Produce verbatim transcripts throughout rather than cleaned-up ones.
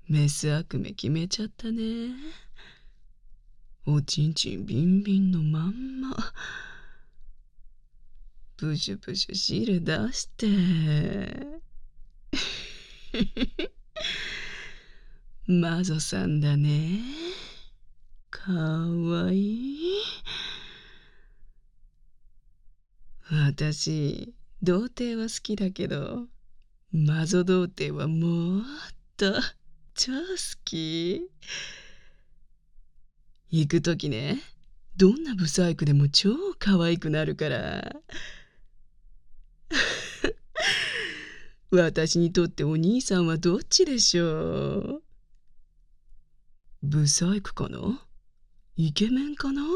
メス悪夢決めちゃったね。おちんちんビンビンのまんま。プシュプシュ汁出して。マゾさんだね。かわいい。私、童貞は好きだけど、マゾ童貞はもっと超好き。行くときね、どんなブサイクでも超可愛くなるから。私にとってお兄さんはどっちでしょう？ブサイクかな？イケメンかな？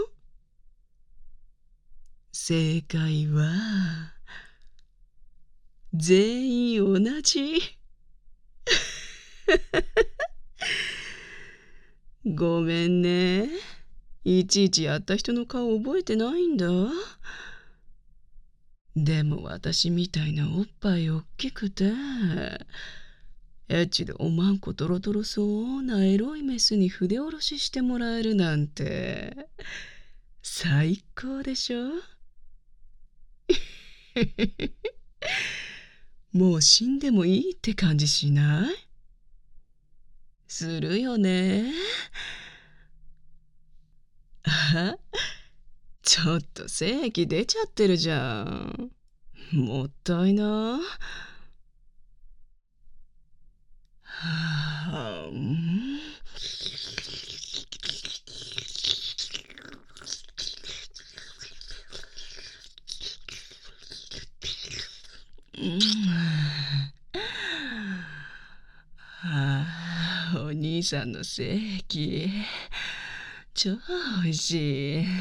正解は、全員同じ。ごめんね。いちいちやった人の顔覚えてないんだ。でも私みたいなおっぱいおっきくて、エッチでおまんこドロドロそうなエロいメスに筆下ろししてもらえるなんて、最高でしょ？もう死んでもいいって感じしない？するよね。あ、ちょっと精液出ちゃってるじゃん。もったいな。はあ、うん、うん、ああ、お兄さんの精液超おいしい。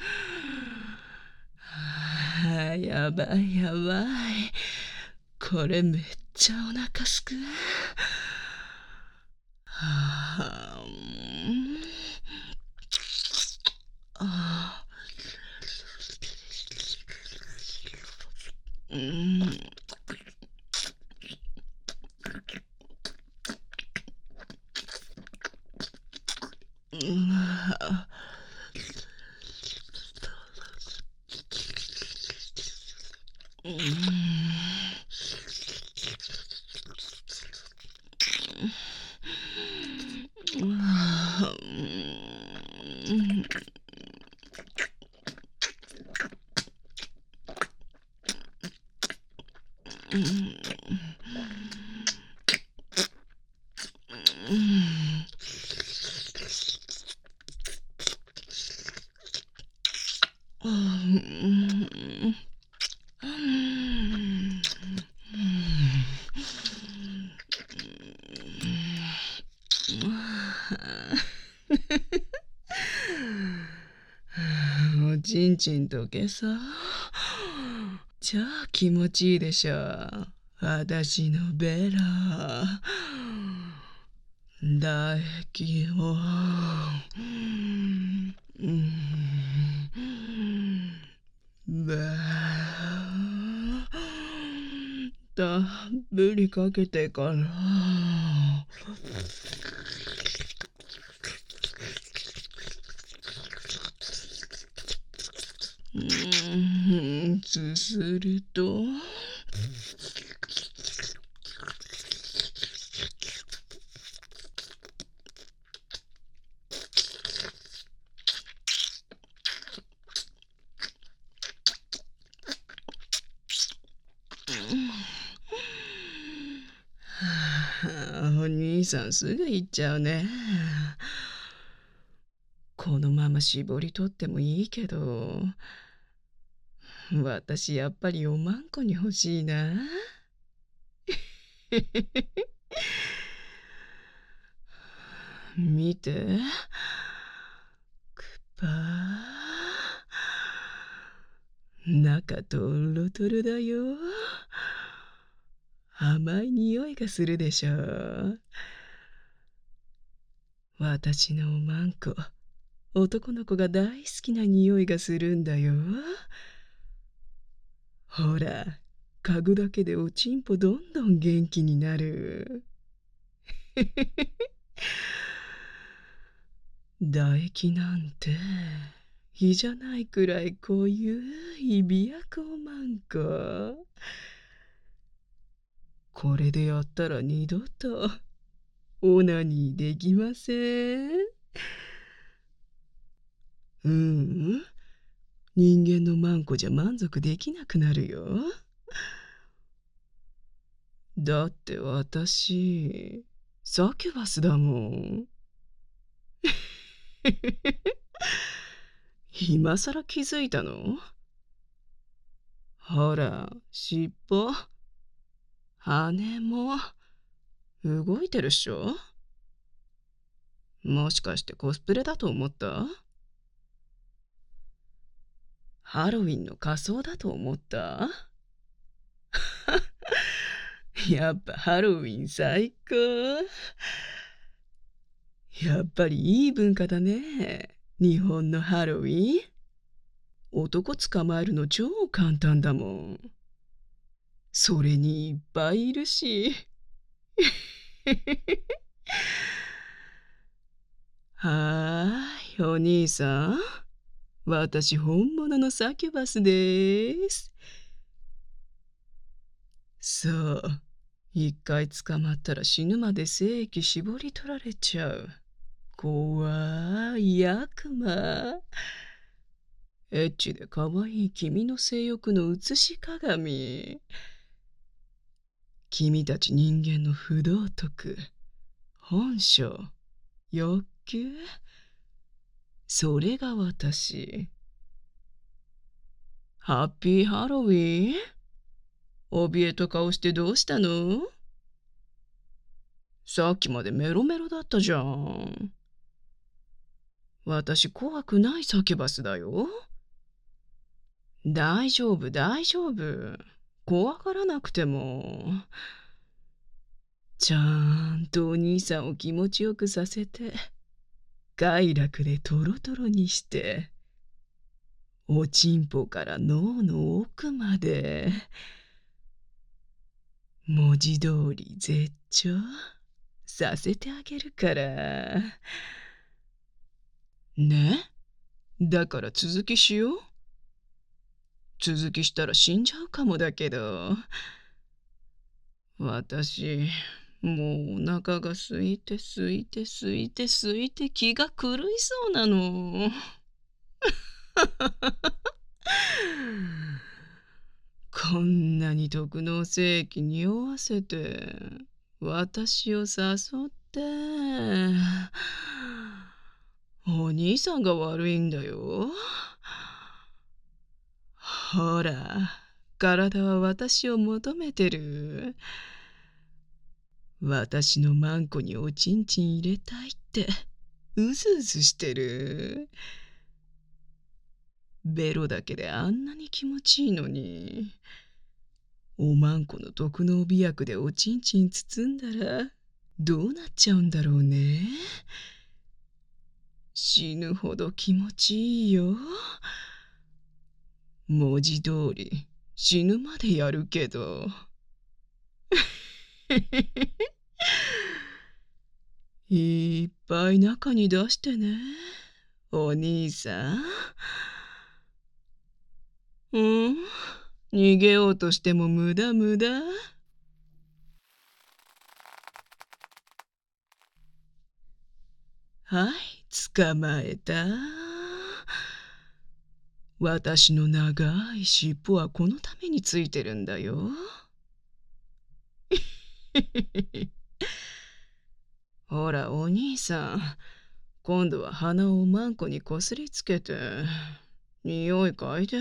ああ、やばいやばい。これめっちゃお腹すく。はあ、うん、あ、うん、うん、あ、うん、あ、うん、うん、うん、うん、おちんちんとけさ。超気持ちいいでしょ。私のベラ。唾液を。うん。ばー。たっぷりかけてから。うん、すすると。お兄さんすぐ行っちゃうね。このまま絞り取ってもいいけど、私やっぱりおまんこに欲しいな。見て。くぱー。中とろとろだよ。甘い匂いがするでしょ。私のおまんこ、男の子が大好きな匂いがするんだよ。ほら、嗅ぐだけでおちんぽどんどん元気になる。 唾液なんて火じゃないくらい濃ゆい美薬おまんこ。これでやったら二度とオナニーできません。ううん、人間のマンコじゃ満足できなくなるよ。だって私、サキュバスだもん。今さら気づいたの？ほら、尻尾、羽も動いてるっしょ？もしかしてコスプレだと思った？ハロウィンの仮装だと思った？やっぱハロウィン最高。やっぱりいい文化だね。日本のハロウィン。男捕まえるの超簡単だもん。それにいっぱいいるし。はーい、お兄さん。私、本物のサキュバスです。そう。一回捕まったら死ぬまで精液絞り取られちゃう。怖い悪魔。エッチで可愛い君の性欲の映し鏡。君たち人間の不道徳、本性、欲求。それが私。ハッピーハロウィン？怯えた顔してどうしたの？さっきまでメロメロだったじゃん。私怖くないサキュバスだよ。大丈夫大丈夫。怖がらなくても。ちゃんとお兄さんを気持ちよくさせて、快楽でトロトロにして、おちんぽから脳の奥まで、文字通り絶頂させてあげるから。ね？だから続きしよう。続きしたら死んじゃうかもだけど。私、もうお腹が空いて空いて空いて空いて気が狂いそうなの。こんなに特納精液匂わせて、私を誘って、お兄さんが悪いんだよ。ほら、体は私を求めてる。私のマンコにおちんちん入れたいって、うずうずしてる。ベロだけであんなに気持ちいいのに。おまんこの特納美薬でおちんちん包んだらどうなっちゃうんだろうね。死ぬほど気持ちいいよ。文字通り死ぬまでやるけど。いっぱい中に出してね、お兄さん。うん、逃げようとしても無駄無駄。はい、捕まえた。私の長い尻尾はこのためについてるんだよ。ほら、お兄さん、今度は鼻をマンコにこすりつけて、匂い嗅いで。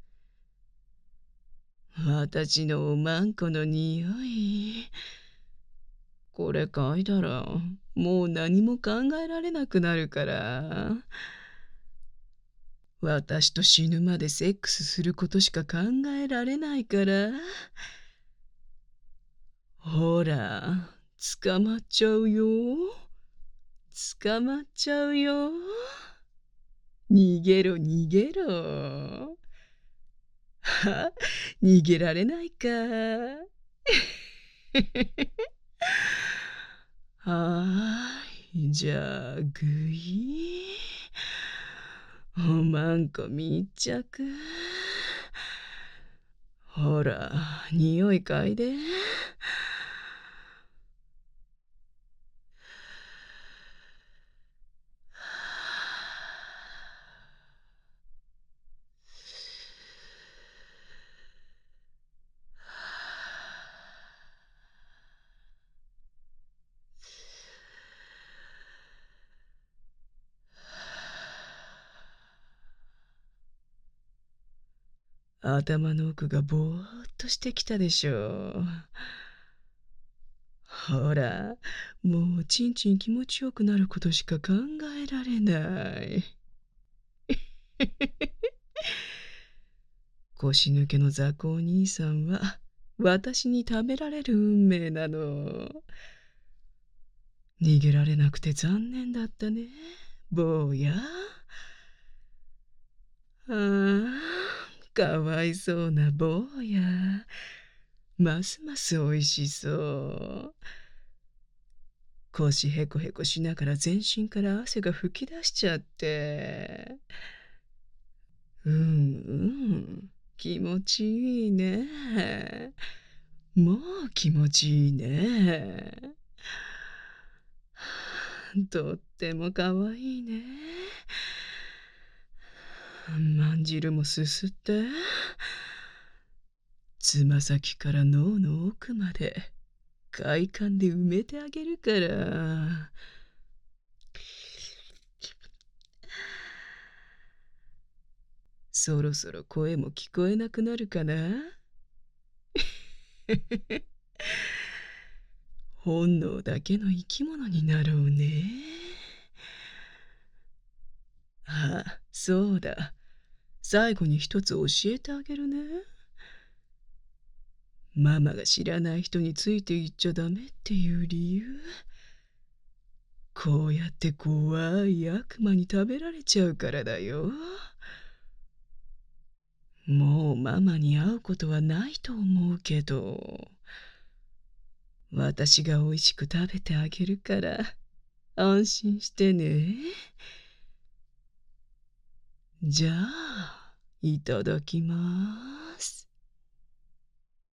私のおまんこの匂い。これ嗅いだら、もう何も考えられなくなるから。私と死ぬまでセックスすることしか考えられないから。ほら、捕まっちゃうよ。捕まっちゃうよ。逃げろ逃げろ。は、逃げられないか。はーい。 じゃあ、ぐいおまんこ密着。ほら、匂い嗅いで。頭の奥がぼーっとしてきたでしょう。ほら、もうちんちん気持ちよくなることしか考えられない。腰抜けの雑魚兄さんは私に食べられる運命なの。逃げられなくて残念だったね、坊や。ああ、かわいそうな坊や。ますますおいしそう。腰へこへこしながら全身から汗が吹き出しちゃって。うんうん、気持ちいいね。もう気持ちいいね。とってもかわいいね。まんじるもすすって。つま先から脳の奥まで快感で埋めてあげるから。そろそろ声も聞こえなくなるかな。本能だけの生き物になろうね。ああ、そうだ。最後に一つ教えてあげるね。ママが知らない人についていっちゃダメっていう理由。こうやって怖い悪魔に食べられちゃうからだよ。もうママに会うことはないと思うけど、私が美味しく食べてあげるから安心してね。じゃあ、いただきます。